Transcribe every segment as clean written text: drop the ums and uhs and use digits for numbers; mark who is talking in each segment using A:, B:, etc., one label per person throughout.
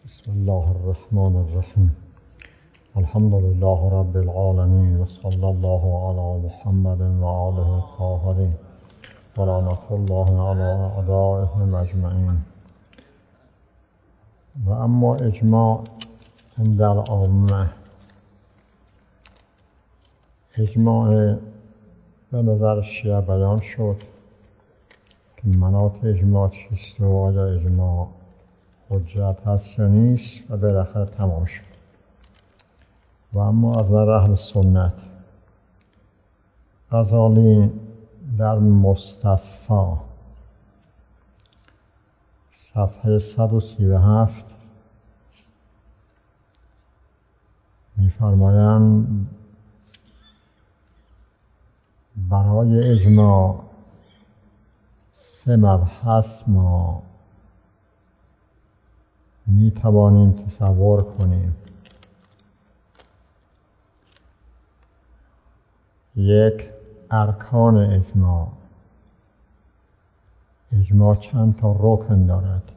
A: بسم الله الرحمن الرحیم. الحمد لله رب العالمین و صلی الله علی محمد و آله الطاهرین و لعنة الله علی اعدائهم اجمعین. و اما اجماع عند العامه، اجماع به نظر شیعه بیان شد که مناط اجماع چیست و آیا اجماع حجت هست یا نیست و بالاخره تمام شد. و اما از نظر اهل سنت، غزالی در مستصفا صفحه 137 می‌فرمایند برای اجماع 3 مبحث ما می توانیم تصور کنیم. 1. ارکان اجماع. اجماع چند تا رکن دارد؟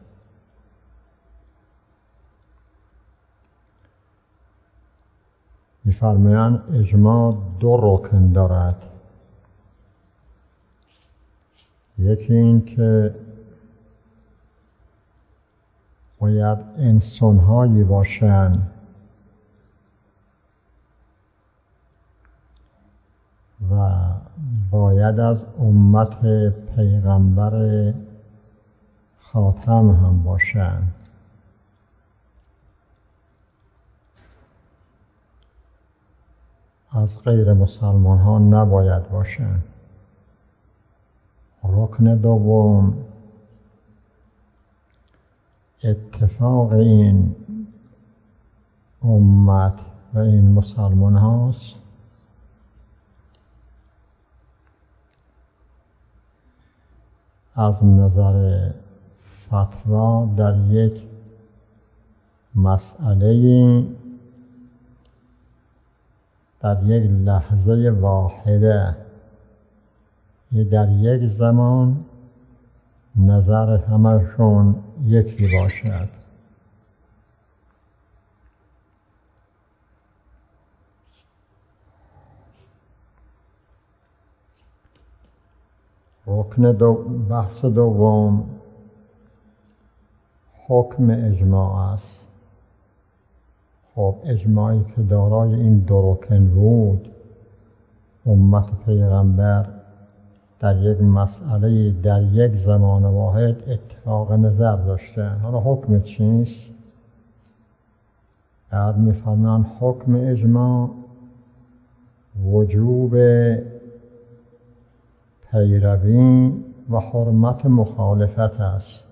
A: می‌فرمایند اجماع 2 رکن دارد. یکی این که باید انسان‌هایی باشند و باید از امت پیغمبر خاتم هم باشند. از غیر مسلمان ها نباید باشند. رکن دوم اتفاق این امت و این مسلمان هاست از نظر فتوا در یک مسئله در یک لحظه واحده، در یک زمان نظر همشون یکی باشد. بحث دوم حکم اجماع است. خب اجماعی که دارای این 2 رکن بود، امت پیغمبر در یک مسئله در یک زمان واحد اتفاق نظر داشتن، حالا حکم چیست؟ بعد می‌فرمایند حکم اجماع وجوب پیروی و حرمت مخالفت است.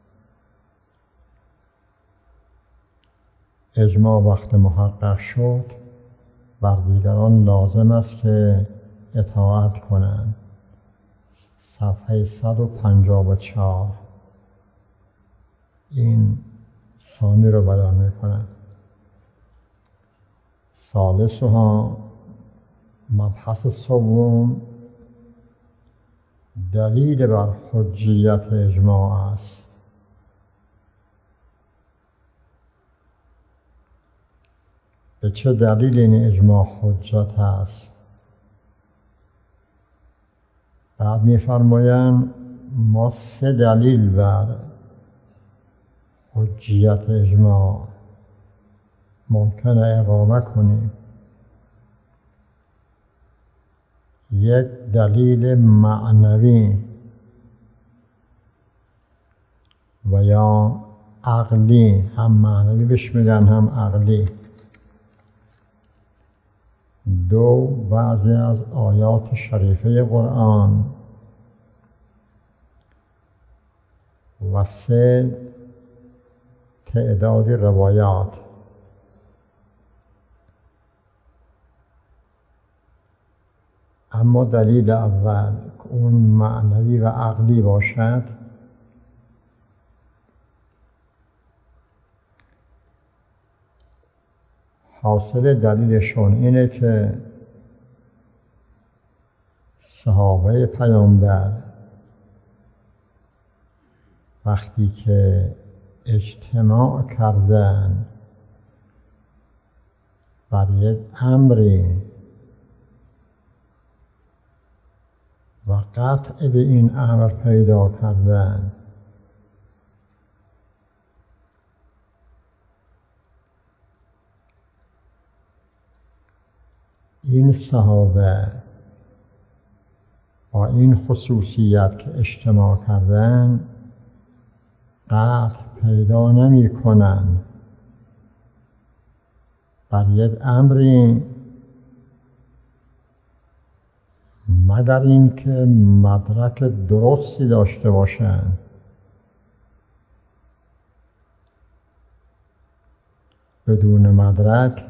A: اجماع وقت محقق شد بر دیگران لازم است که اطاعت کنند. صفحه 154 این ثانی رو بیان می‌کنند. ثالثها مبحث سوم دلیل بر حجیت اجماع است. به چه دلیل این اجماع حجت است؟ بعد می‌فرمایند ما 3 دلیل بر حجیت اجماع ممکنه اقامه کنیم. 1 دلیل معنوی و یا عقلی، هم معنوی بهش میگن هم عقلی. 2 بعضی از آیات شریفه قرآن و 3 تعداد روایات. اما دلیل اول که اون معنوی و عقلی باشد، حاصل دلیلشون اینه که صحابه پیامبر وقتی که اجتماع کردن بر یک امری و قطع به این امر پیدا کردن، این صحابه با این خصوصیت که اجتماع کردن قطع پیدا نمی کنن بر یک امری مگر اینکه مدرک درستی داشته باشند. بدون مدرک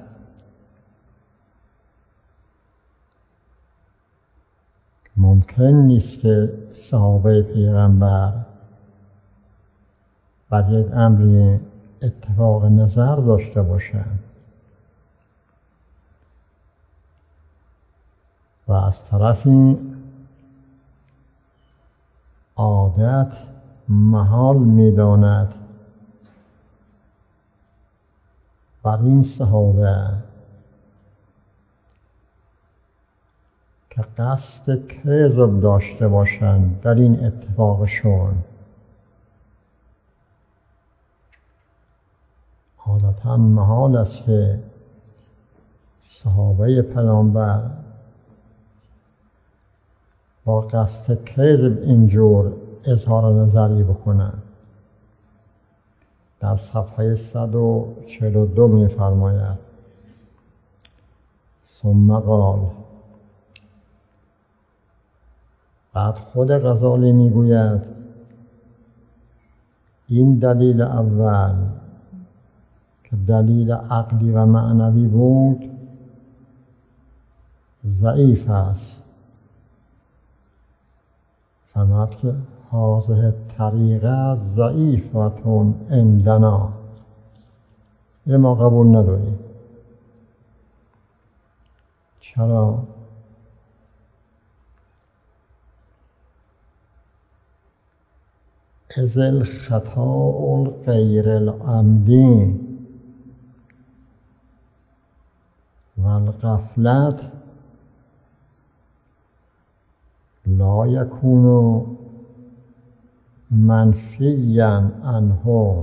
A: ممکن نیست که صحابه پیغمبر بر یک امری اتفاق نظر داشته باشند و از طرفی عادت محال می‌داند بر این صحابه که قصد کذب داشته باشند در این اتفاقشون. عادتا محال است که صحابه پیامبر با قصد کذب اینجور اظهار نظری بکنن. در صفحه 142 می‌فرماید ثم قال، بعد خود غزالی میگوید این دلیل اول که دلیل عقلی و معنوی بود ضعیف است. فرمود که هذه طریقه ضعیفتون عندنا، این ما قبول نداریم. چرا؟ اذ الخطا غیر العمدی و الغفلت لا یکون منفیا عنه.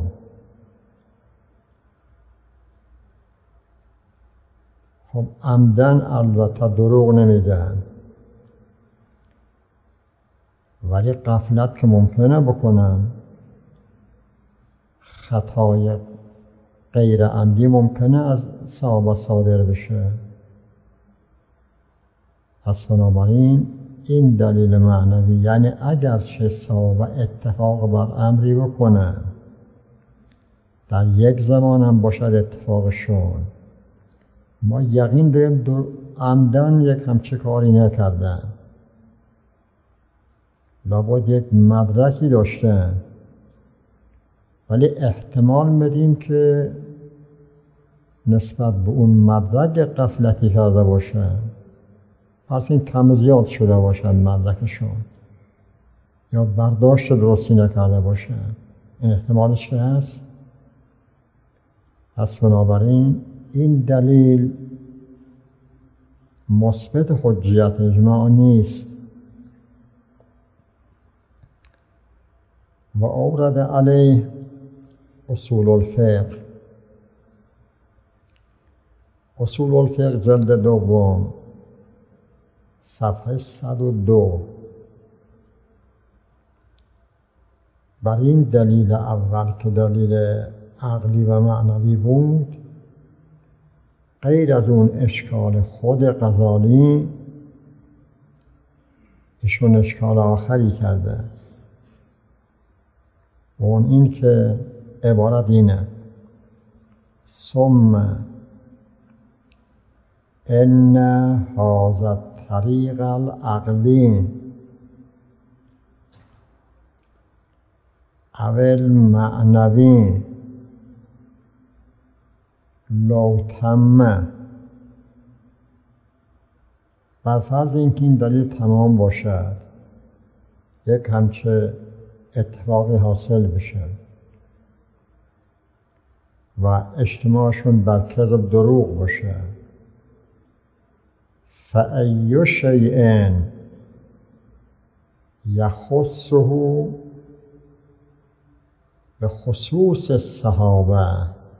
A: خب عمدن البته دروغ نمیگن، ولی غفلت که ممکنه بکنن، خطای غیر عمدی ممکنه از صحابه صادر بشه. پس بنابراین این دلیل معنوی، یعنی اگرچه صحابه اتفاق بر امری بکنن، در یک زمان هم باشد اتفاقشون، ما یقین داریم عمدن یک همچه کاری نکردن، لابد یک مدرکی داشتن، ولی احتمال میدیم که نسبت به اون مدرک غفلتی کرده باشن، پس این کم زیاد شده باشن مدرکشون، یا برداشت درستی نکرده باشن. این احتمالش که هست. پس بنابراین این دلیل مثبت حجیت اجماع نیست. و اورد علیه اصول الفقه. اصول الفقه جلد دوم صفحه 102 بر این دلیل اول که دلیل عقلی و معنوی بود، غیر از اون اشکال خود غزالی، ایشون اشکال آخری کرده، و اون این که عبارت اینه: ثم ان هذا الطریق العقلی او المعنوی لو تم، بر فرض اینکه این دلیل تمام باشد، یک همچه اتفاقی حاصل بشه، و اجتماعشون بر کذب دروغ باشه. فأی شیء یخصه به خصوص الصحابه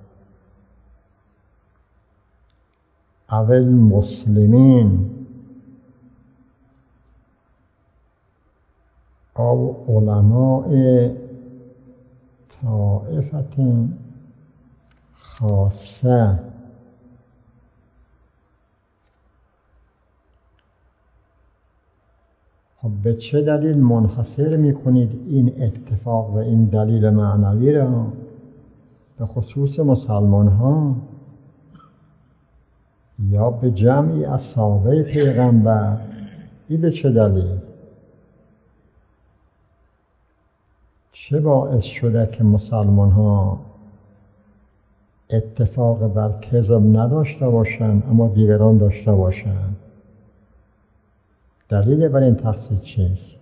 A: او المسلمین او علماء طائفة خاصه. خب به چه دلیل منحصر میکنید این اتفاق و این دلیل معنوی را به خصوص مسلمان ها یا به جمعی از صحابه پیغمبر؟ این به چه دلیل؟ چه باعث شده که مسلمان ها اتفاق بر کذب نداشته باشند اما دیگران داشته باشند؟ دلیل بر این تخصیص چیست؟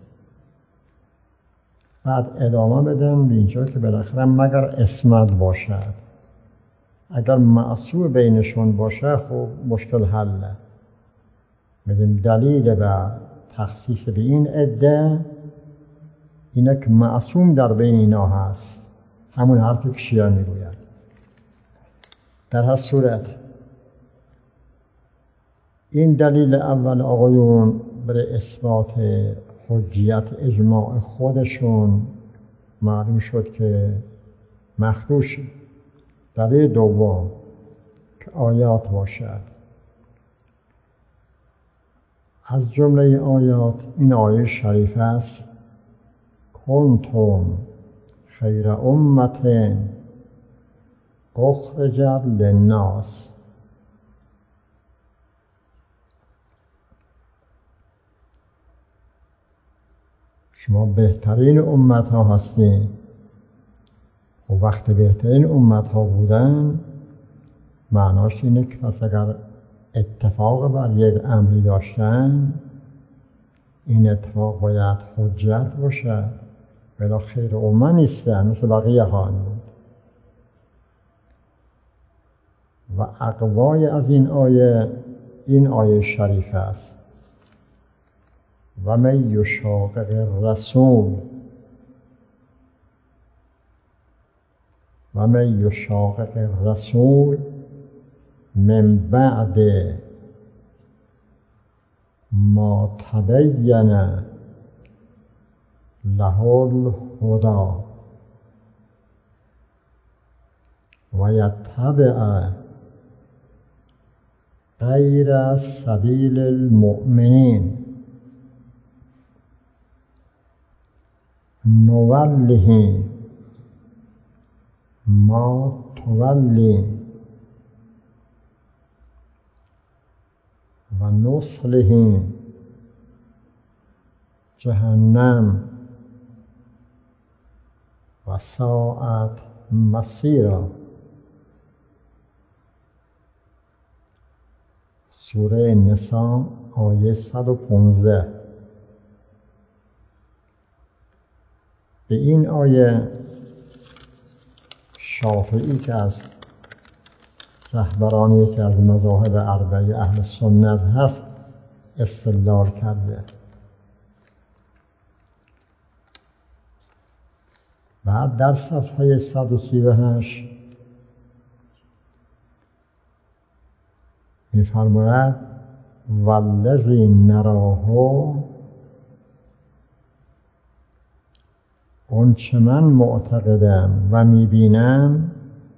A: بعد ادامه بدن به اینجا که بالاخره مگر عصمت باشد. اگر معصوم بینشون باشه خب مشکل حله. میگیم دلیل بر تخصیص به این عده اینه که معصوم در بین اینا هست، همون حرفی که شیعه میگوید. در هر صورت این دلیل اول آقایون برای اثبات حجیت اجماع خودشون معلوم شد که مخدوش. دلیل دوم که آیات باشد. از جمله آیات این آیه شریف است: کنتم خیر امة اخرجت للناس. شما بهترین امت ها هستین. و وقتی بهترین امت ها بودن معناش اینه که پس اگر اتفاق بر یک امری داشتن این اتفاق باید حجت باشه، ولی خیر امت نیستن، مثل بقیه خواهند بود. و اقوای از این آیه شریف است: و من یشاقق الرسول و من یشاقق الرسول من بعد ما تبین له الهدی و یتبع غیر سبیل المؤمنین نوله ما تولی و نصله جهنم و ساعت مصیرا. سوره نساء آیه 115. به این آیه شافعی که از رهبران یکی از مذاهب اربعه اهل سنت هست استدلال کرده. بعد در صفحه 138 می‌فرماید والذی نراه، اون چه من معتقدم و میبینم،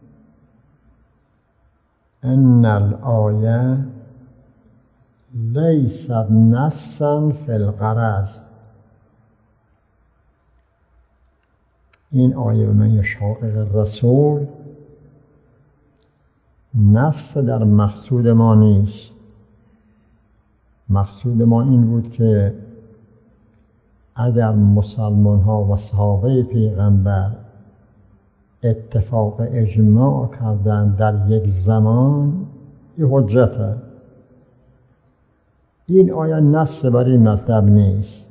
A: ان الآیه لیست نصا فی الغرض. این آیه به من یشاقق الرسول نص در مقصود ما نیست. مقصود ما این بود که اگر مسلمان ها و صحابه پیغمبر اتفاق اجماع کردن در یک زمان، این حجته. این آیه نص بر این مطلب نیست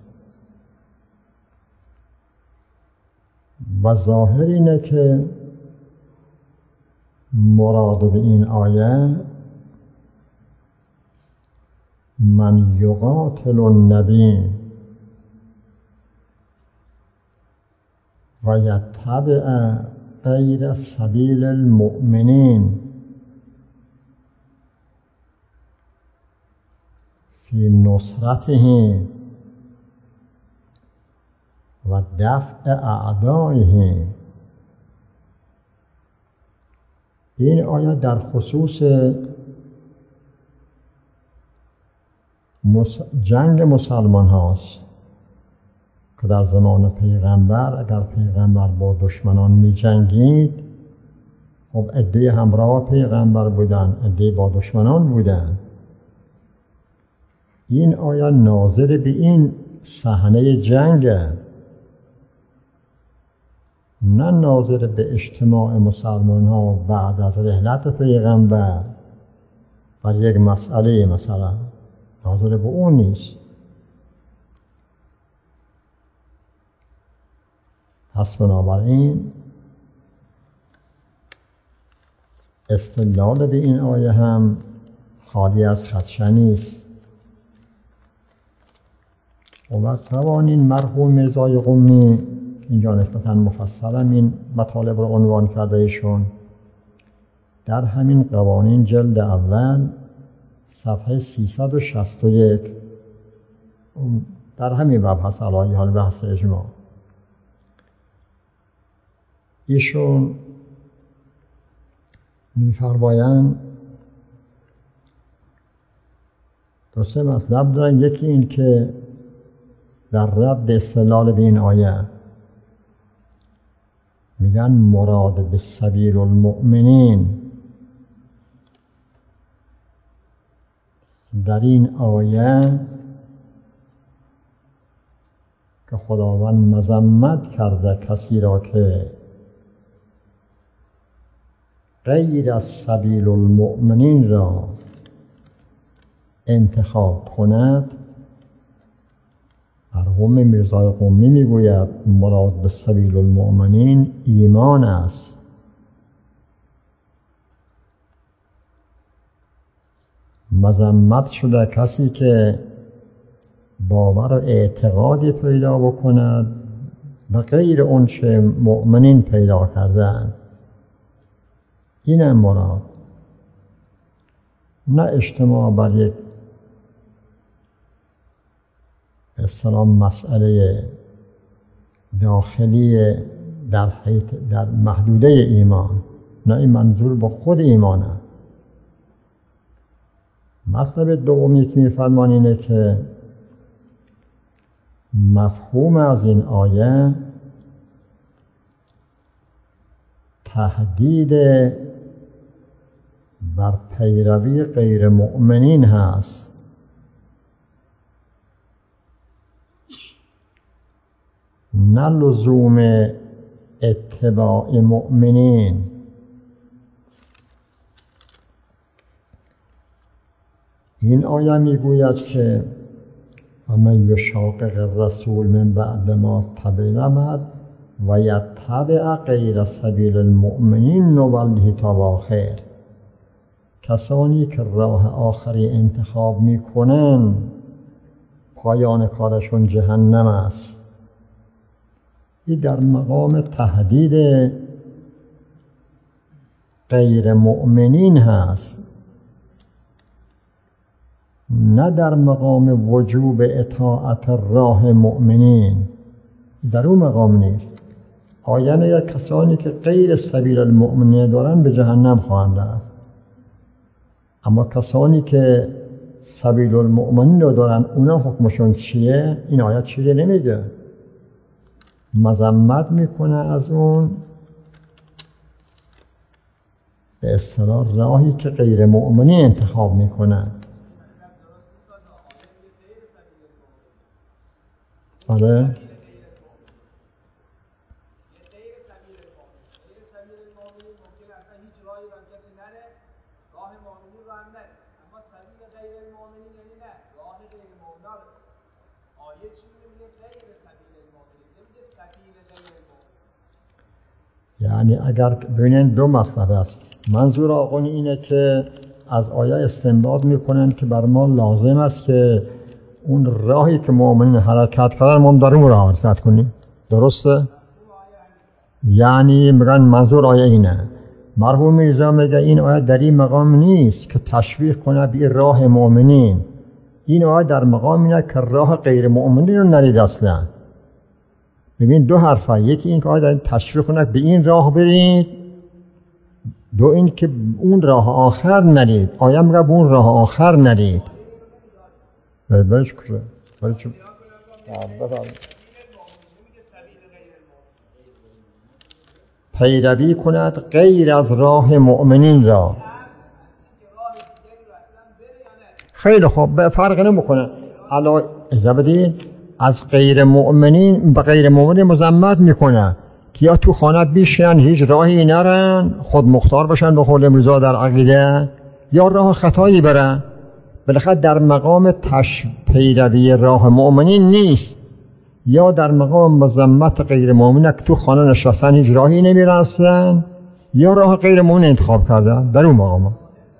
A: و ظاهر اینه که مراد به این آیه من یقاتل النبی و یتبع غیر سبیل المؤمنین فی نصرته و دفع اعدائه. این آیه در خصوص جنگ مسلمان هاست که در زمان پیغمبر اگر پیغمبر با دشمنان می جنگید، خب عده همراه پیغمبر بودن، عده با دشمنان بودن. این آیه ناظر به این صحنه جنگه، نه ناظر به اجتماع مسلمان ها بعد از رحلت پیغمبر بر یک مسئله، مثلا ناظر به اون نیست. پس بنابراین استدلال به این آیه هم خالی از خدشه نیست. و قوانین مرحوم میرزای قمی اینجا نسبتاً مفصلا این مطالب رو عنوان کرده ایشون در همین قوانین جلد اول صفحه 361 در همین مبحث علایه حال بحث اجماع ایشون می‌فرمایند دو سه مطلب دارن. یکی این که در رد استدلال به این آیه میگن مراد به سبیل المؤمنین در این آیه که خداوند مذمت کرده کسی را که غیر از سبیل المؤمنین را انتخاب کند. مرحوم میرزای قمی میگوید مراد به سبیل المؤمنین ایمان است. مذمت شده کسی که باور و اعتقادی پیدا بکند و غیر اون چه مؤمنین پیدا کردن. این مراد، نه اجتماع بر یک اصطلاح مسئله داخلی در محدوده ایمان، نه این منظور با خود ایمانه. مطلب دومی که می‌فرمان اینه که مفهوم از این آیه تهدید بر پیروی غیر مؤمنین هست. نه لزوم اتباع مؤمنین. این آیه میگوید که ومن یشاقق الرسول من بعد ما تبین و یتبع غیر سبیل المؤمنین نوله تواخر. کسانی که راه آخری انتخاب میکنن پایان کارشون جهنم است. این در مقام تهدید غیر مؤمنین هست، نه در مقام وجوب اطاعت راه مؤمنین. در اون مقام نیست. آیه میگه کسانی که غیر سبیل المؤمنین دارن به جهنم خواهند رفت، اما کسانی که سبیل المؤمنین رو دارن اونا حکمشون چیه؟ این آیه چیزی نمیگه. مذمت میکنه از اون به اصطلاح راهی که غیر مؤمنین انتخاب میکنن. آره یعنی اگر ببینید دو مطلب است. منظور آقایون اینه که از آیه استنباط میکنن که بر ما لازم است که اون راهی که مؤمنین حرکت کردن ما در اون راه حرکت کنیم. درسته؟ یعنی میگن منظور آیه اینه. مرحوم میرزا میگه این آیه در این مقام نیست که تشویق کنه به راه مؤمنین. این آیه در مقام اینه که راه غیر مؤمنین رو نرید اصلا. ببین دو حرفه، یکی این که آیه در تشویق کنه به این راه برید، دو این که اون راه آخر نرید. آیه میگه به اون راه آخر نرید. برش کره برش پیروی کند غیر از راه مؤمنین را. خیلی خوب، فرق نمیکنه. الا اجابه از غیر مؤمنین به غیر مؤمنین مذمت میکنه که یا تو خانه بیشن هیچ راهی نرن، خود مختار باشن به قول امروزا در عقیده، یا راه خطایی برن. بالاخره در مقام پیروی راه مؤمنین نیست، یا در مقام مذمت غیر مؤمنین که تو خانه نشستن هیچ راهی نمیرسن، یا راه غیر مؤمن انتخاب کردن. در اون مقام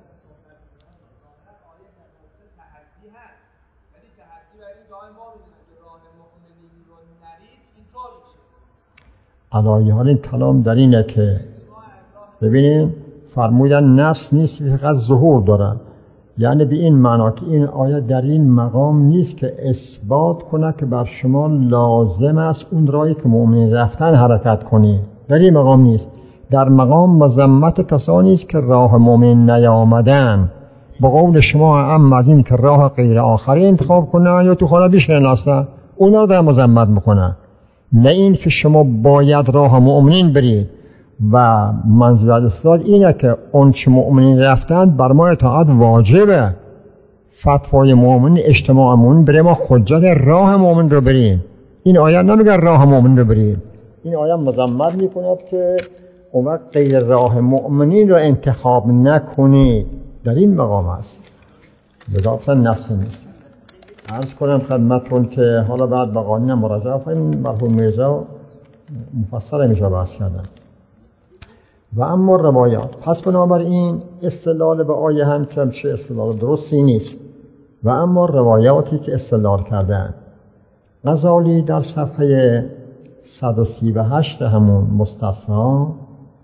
A: علایه حال این کلام در اینه که ببینیم فرمودن نص نیست، فقط ظهور داره. یعنی به این معنا که این آیه در این مقام نیست که اثبات کنه که بر شما لازم است اون راهی که مؤمنین رفتن حرکت کنی. در این مقام نیست. در مقام مذمت کسانی است که راه مؤمن نیامدن. به قول شما هم از این که راه غیر آخری انتخاب کنن یا تو خانه بیشترین هستن، اونا رو در مذمت میکنن. نه این که شما باید راه مؤمنین برید. و منظور از استدلال اینه که اون چه مؤمنین رفتن بر ما اطاعت واجبه. فتوای مؤمن اجتماع مؤمن بره، ما حجت راه مؤمن رو بریم. این آیه نمیگه راه مؤمن رو بریم. این آیه مذمت میکند که اون وقت غیر راه مؤمنین رو انتخاب نکنید. در این مقام است. بذاتاً نص نیست. عرض کنم خدمتون که حالا بعد به قانون مراجعه کنیم. مرحوم میرزا مفصل میشه بحث کردن. و اما روایات، پس بنابراین استدلال به آیه هم که چه استدلال درستی نیست. و اما روایاتی که استدلال کردن، غزالی در صفحه 138 همون مستصفا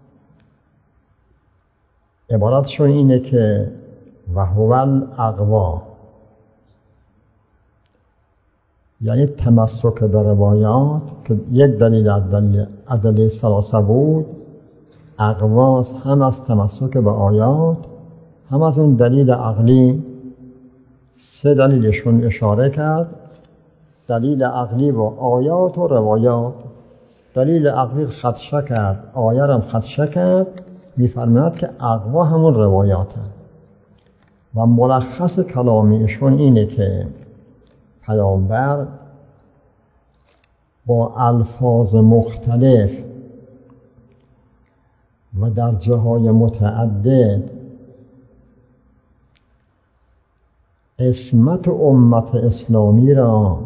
A: عبارتشون اینه که و هو الاقوا، یعنی تمسک به روایات که یک دلیل ادله ثلاثه بود، اقواس هم از تمسک به آیات، هم از اون دلیل عقلی. سه دلیلشون اشاره کرد، دلیل عقلی و آیات و روایات. دلیل عقلی خدشه کرد، آیه هم خدشه کرد، می‌فرماید که اقوا همون روایات هم. و ملخص کلامیشون اینه که پیامبر با الفاظ مختلف و در جاهای متعدد عصمت امت اسلامی را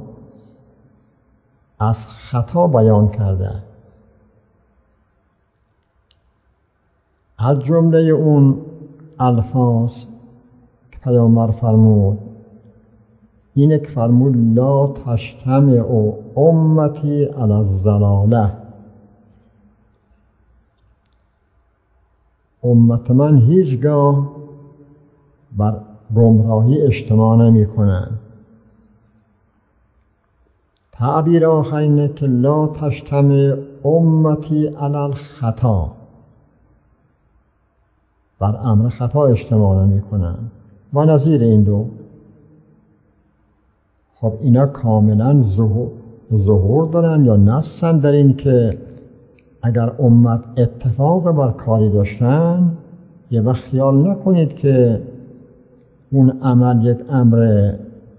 A: از خطا بیان کرده. از جمله اون الفاظ که پیامبر فرمود اینه که فرمود لا تجتمع امتی علی الضلاله، امت من هیچگاه بر گمراهی اجتماع نمی کنن. تعبیر آخر اینه که لا تجتمع امتی علی الخطا، بر امر خطا اجتماع نمی کنن. و نظیر این دو، خب اینا کاملا ظهور دارن یا نصن در این که اگر امت اتفاق بر کاری داشتن، یه وقت خیال نکنید که اون عمل یک امر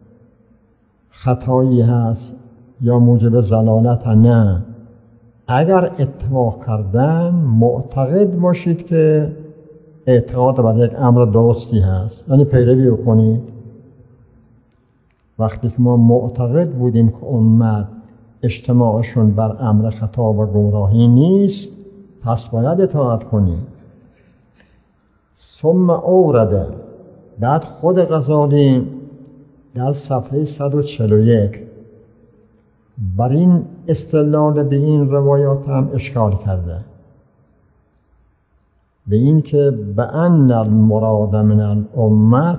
A: خطایی هست یا موجب ضلالت. نه، اگر اتفاق کردن معتقد باشید که اعتقاد بر یک امر درستی هست، یعنی پیروی بکنید. وقتی که ما معتقد بودیم که امت اجتماعشون بر امر خطا و گمراهی نیست، پس باید اطاعت کنیم. ثم اورده، بعد خود غزالی در صفحه 141 بر این استدلال به این روایات هم اشکال کرده، به این که بأن المراد من الامت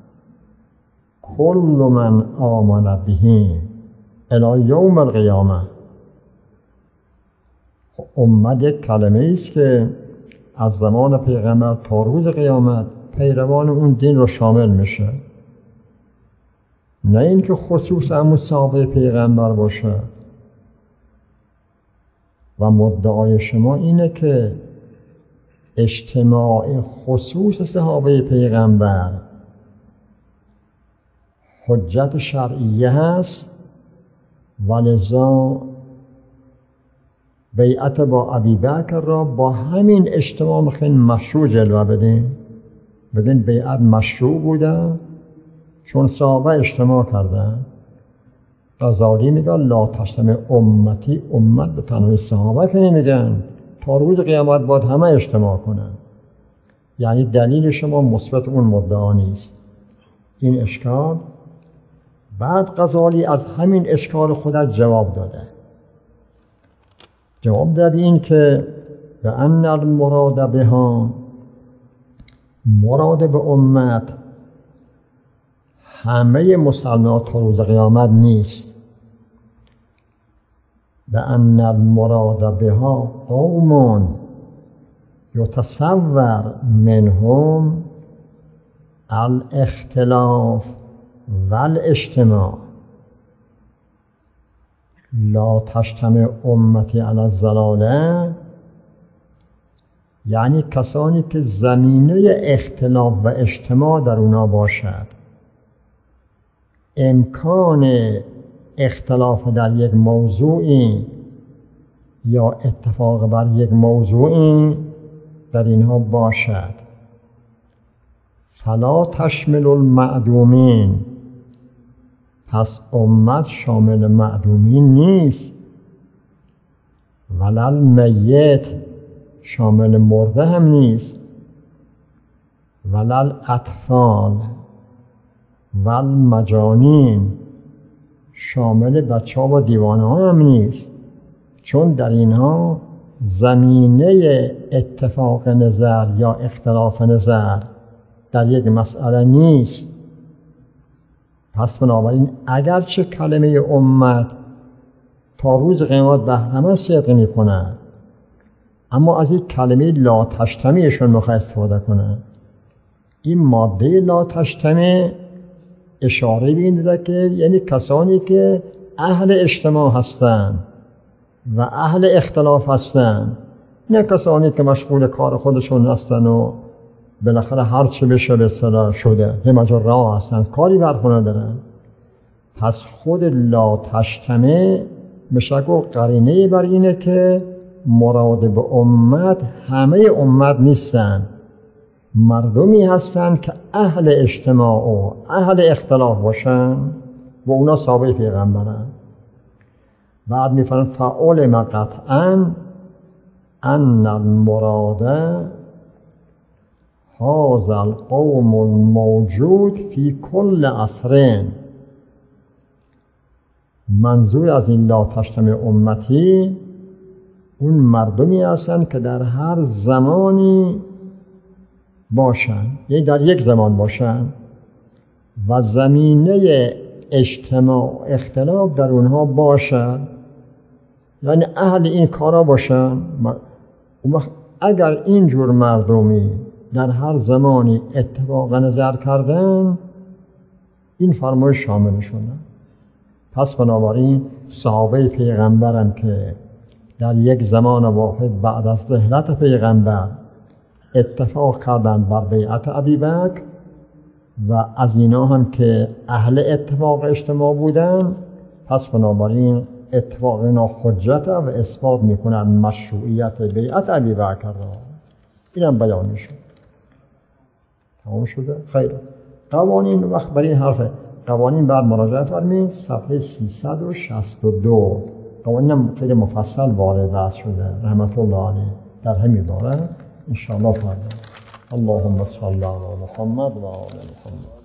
A: کل من آمن به الی یوم القیامه. امت یک کلمه است که از زمان پیغمبر تا روز قیامت پیروان اون دین رو شامل میشه، نه اینکه خصوص همون صحابه پیغمبر باشه. و مدعای شما اینه که اجتماع خصوص صحابه پیغمبر حجت شرعیه هست و لذا بیعت با ابوبکر را با همین اجتماع میخواین مشروع جلوه بدین، بگین بیعت مشروع بوده چون صحابه اجتماع کردن. غزالی میگه لا تجتمع امتی، امت به تنهایی صحابه که نمیگن، تا روز قیامت باید همه اجتماع کنن. یعنی دلیل شما مثبت اون مدعا نیست. این اشکال. بعد غزالی از همین اشکال خودت جواب داده. جواب داده این که به ان المراد بها، مراد به امت همه مسلمانان تا روز قیامت نیست. به ان المراد بها قوم یتصور منهم الاختلاف و الاجتماع لا تجتمع امتی علی الضلاله، یعنی کسانی که زمینه اختلاف و اجتماع در اونا باشد، امکان اختلاف در یک موضوعی یا اتفاق بر یک موضوعی در اینها باشد. فلا تشمل المعدومین، پس امت شامل معدومین نیست. ولا المیت، شامل مرده هم نیست. ولا الاطفال والمجانین، شامل بچه ها و دیوانه ها هم نیست، چون در اینها زمینه اتفاق نظر یا اختلاف نظر در یک مسئله نیست. پس بنابراین اگرچه کلمه امت تا روز قیامت به همه صدق می کنه، اما از این کلمه لا تجتمعشون میخواه استفاده کنه. این ماده لا تجتمع اشاره به این داده که یعنی کسانی که اهل اجتماع هستند و اهل اختلاف هستند، نه کسانی که مشغول کار خودشون هستن و بالاخره هر چه بشه به اصطلاح شده، همه راه هستن، کاری برخونه دارن. پس خود لا تجتمع میشه گفت قرینه بر اینه که مراد به امت همه امت نیستن، مردمی هستن که اهل اجتماع و اهل اختلاف باشن و اونا صحابه پیغمبرن. بعد میفرن فعلم قطعا ان المراد هذا القوم الموجود فی کل عصر. منظور از این لا تجتمع امتی اون مردمی هستن که در هر زمانی باشن، یعنی در یک زمان باشن و زمینه اجتماع اختلاف در اونها باشن، یعنی اهل این کارا باشن. اگر اینجور مردمی در هر زمانی اتفاق نظر کردن، این فرمایش شاملشونه. پس بنابراین صحابه پیغمبرم که در یک زمان واحد بعد از رحلت پیغمبر اتفاق کردن بر بیعت ابوبکر و از اینا هم که اهل اتفاق اجتماع بودن، پس بنابراین اتفاق اینا حجت و اثبات میکنند مشروعیت بیعت ابوبکر را. اینم بیان میشه. تمام شده؟ خیر. قوانین وقت برای این حرف قوانین بعد مراجعه فرمایید، صفحه 362. قوانینم خیلی مفصل وارد شده رحمت الله علیه در همین باره ان شاء الله فردا. اللهم صل علی محمد و آل محمد.